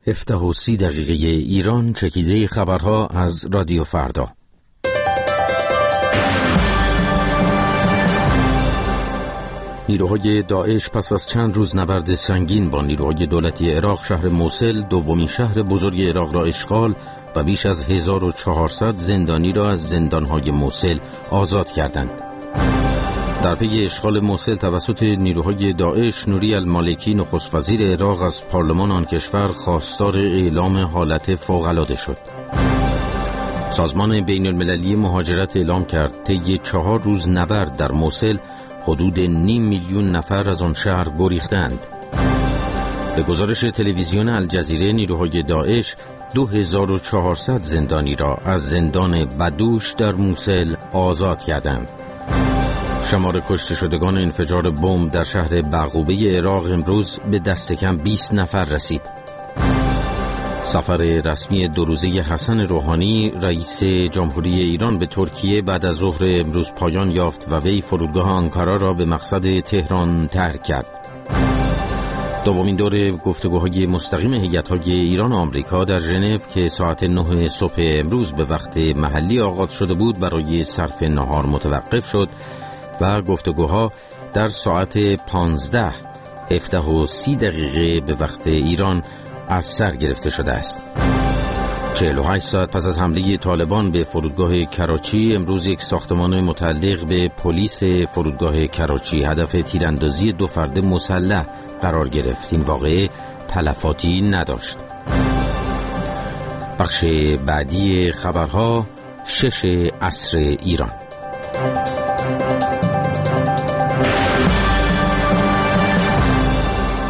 17:30 ایران. چکیده خبرها از رادیو فردا. نیروهای داعش پس از چند روز نبرد سنگین با نیروهای دولتی عراق شهر موصل، دومین شهر بزرگ عراق را اشغال و بیش از 1400 زندانی را از زندانهای موصل آزاد کردند. در پی اشغال موصل توسط نیروهای داعش، نوری المالکی نخست وزیر عراق از پارلمان آن کشور خواستار اعلام حالت فوق‌العاده شد. سازمان بین المللی مهاجرت اعلام کرد طی 4 روز نبرد در موصل حدود 500,000 نفر از آن شهر گریختند. به گزارش تلویزیون الجزیره، نیروهای داعش 2400 زندانی را از زندان بدوش در موصل آزاد کردند. شمار کشته شدگان انفجار بمب در شهر بعقوبه عراق امروز به دست کم 20 نفر رسید. سفر رسمی 2 روزه حسن روحانی رئیس جمهوری ایران به ترکیه بعد از ظهر امروز پایان یافت و وی فرودگاه آنکارا را به مقصد تهران ترک کرد. دومین دور گفتگوهای مستقیم هیئت‌های ایران و آمریکا در ژنو که ساعت 9 صبح امروز به وقت محلی آغاز شده بود برای صرف نهار متوقف شد و گفتگوها در ساعت 17:30 به وقت ایران از سر گرفته شده است. 48 ساعت پس از حمله طالبان به فرودگاه کراچی، امروز یک ساختمان متعلق به پلیس فرودگاه کراچی هدف تیراندازی 2 فرد مسلح قرار گرفت. این واقعه تلفاتی نداشت. بخش بعدی خبرها 6 عصر ایران.